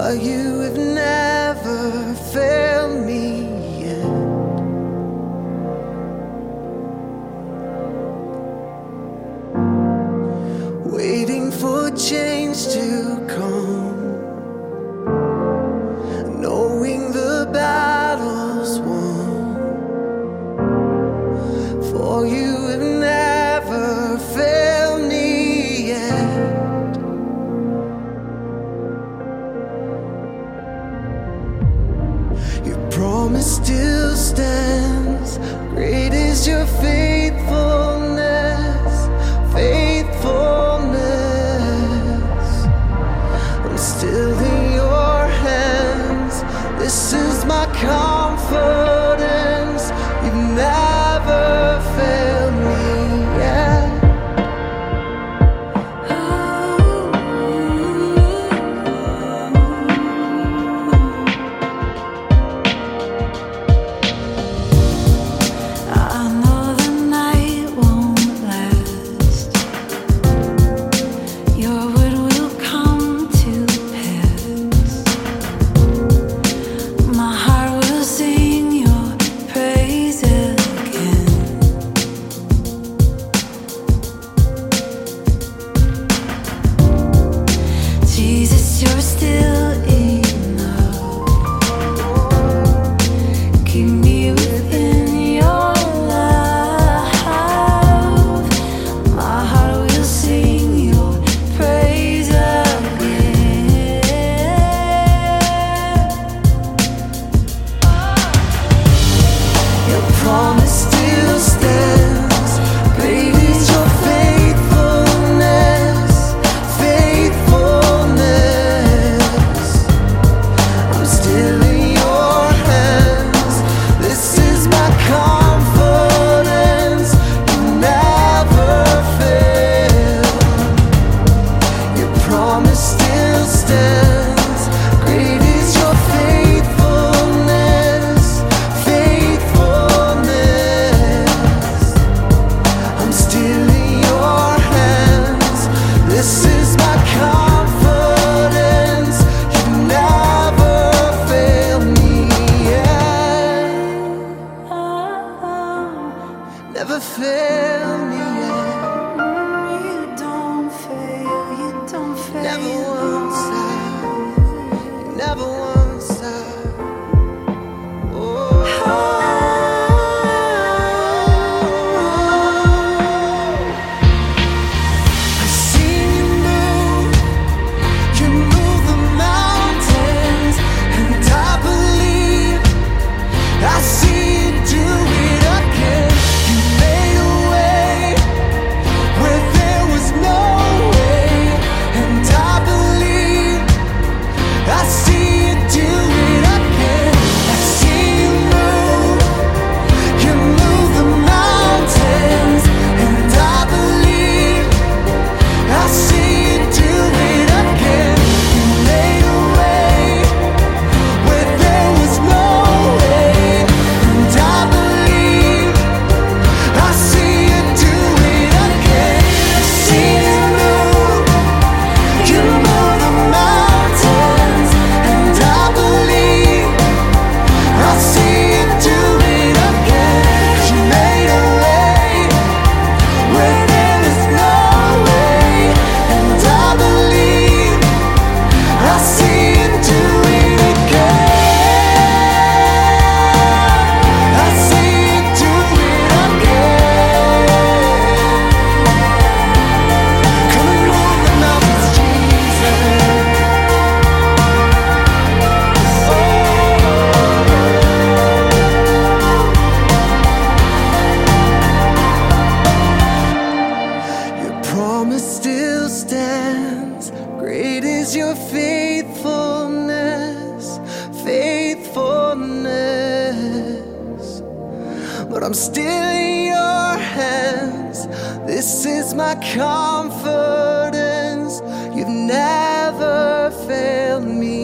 but you have never failed me yet. Waiting for change to come, knowing the battle's won, for you have never failed me yet. Your promise still stands, great is your faithfulness, faithfulness. I'm still in your hands, this is my confidence, you've never failed me yet. I know the night won't last, your word will come to pass. My heart will sing your praise again. Jesus, you're still enough. Keep me within your love. My heart will sing your praise again. Your promise still stands, great is your faithfulness, faithfulness. I'm still in your hands, this is my confidence, you never fail. Your promise still stands, great is your faithfulness, faithfulness. I'm still in your hands, this is my confidence, you never failed me yet. Never failed me yet. You don't fail, you don't fail. Never once have, never once have. Oh, I see you move the mountains, and I believe I see you do it again. You made a way where there was no way, and I believe I see you do it again. I see you move the mountains, and I believe I see you do it again. You made a way where there was no way, and I believe I see you do it again. I see you move the mountains, and I believe I see you do it again. You made a way where there was no way, and I believe I see you do it again. I see you do it again. Come and move the mountains, Jesus. Your promise still stands, great is your faithfulness, faithfulness. But I'm still in your hands, this is my confidence, you've never failed me